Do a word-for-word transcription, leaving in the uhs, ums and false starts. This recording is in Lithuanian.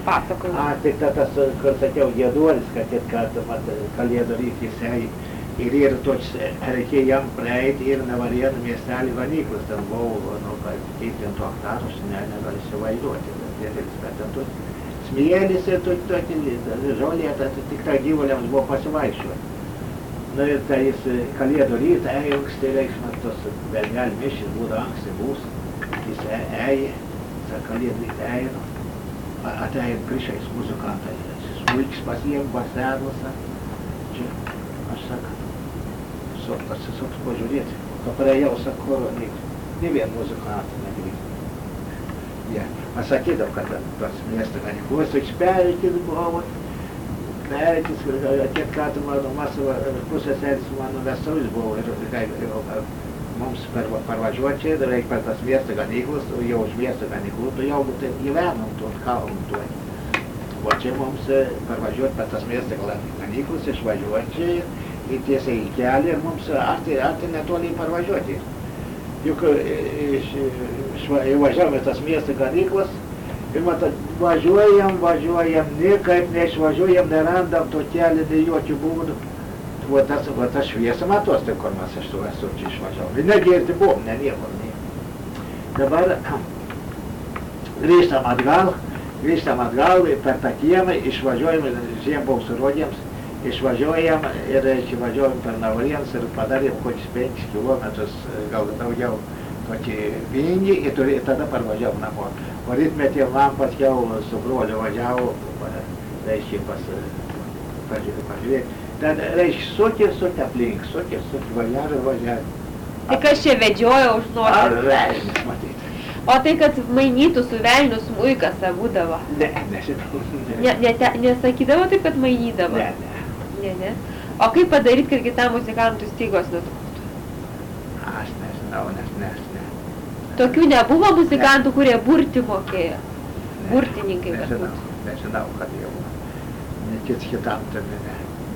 pasakojimą. A, tai ta, tas, kur sakiau, Gieduolis, kad, kad mat, Kalėdų rytį jisai ir ir toks, reikėjo jam praeiti ir Nevarėnų miestelį Ganyklas, ten buvo, nu, kaip ten to aktarus, ne, negali įsivaizduoti, bet ten tu smėlis ir tu tokį žolė, tik tą gyvuliams buvo pasivaikščiuoti. Nu ir tai jis Kalėdų rytą ėjo anksti, reikšmas tos Bernelį mišis būdavo anksti bus, jis ėjo, tą Kalėdų rytą ėjo, atėjo priešais muzikantai, smulkis pasiem, basenuose, čia, aš sakau, pasisuks pažiūrėti, o praėjau, sako, ne vien muzikantą negrįžti. Ja. Aš sakydavau, kad tas miestas Ganyklos, toks perėkis buvo, perėkis, tiek kartų mano masavo pusėselis mano vestuvis buvo ir mums parvažiuoti čia, reikia per tas miestą Ganyklos, jau už miestą Ganyklų, tu jau gyvenom tuo kalnu tuo. O čia mums parvažiuoti per tas miestą Ganyklos, išvažiuoti čia ir tiesiai į kelią ir mums arti, arti netoliai parvažiuoti. Juk įvažiavome tas miestą Ganyklas ir matot, važiuojam, važiuojam, niekaip neišvažiuojam, nerandam to kelią, nei jokių būdų. Va tas, va tas šviesa matos, tai kur mes aš tu esu čia išvažiavom. Ir negirti buvom, ne niekur, ne. Dabar grįžtam atgal, grįžtam atgal per tą kiemą, išvažiuojam, žiembaus rodėms, išvažiuojam ir išvažiuojam per Nevarėnus ir padarėm kokius penkis kilometrus, gal daugiau tokį vingį ir tada parvažiavom namo. O rytmetį man paskiau su broliu važiavo, reiškia pas pažiūrėti. Tad reiškia sukė, sukė aplink, sukė, sukė, važiavo, važiavo. Tai kas čia vedžiojo už Ar nosį? velnis, matyt. O tai, kad mainytų su velniu smuikas būdavo? Ne, nežinau. Ne, ne, nesakydavo taip, kad mainydavo? Ne, ne. Ne, ne. O kaip padaryti, kad kitam muzikantui stygos nutrūktų? Aš nežinau, nes nes ne. Tokių nebuvo muzikantų, kurie burti mokėjo? Burtininkai Nežinau, galbūt. nežinau, kad jau. Ne kits kitam tai ne.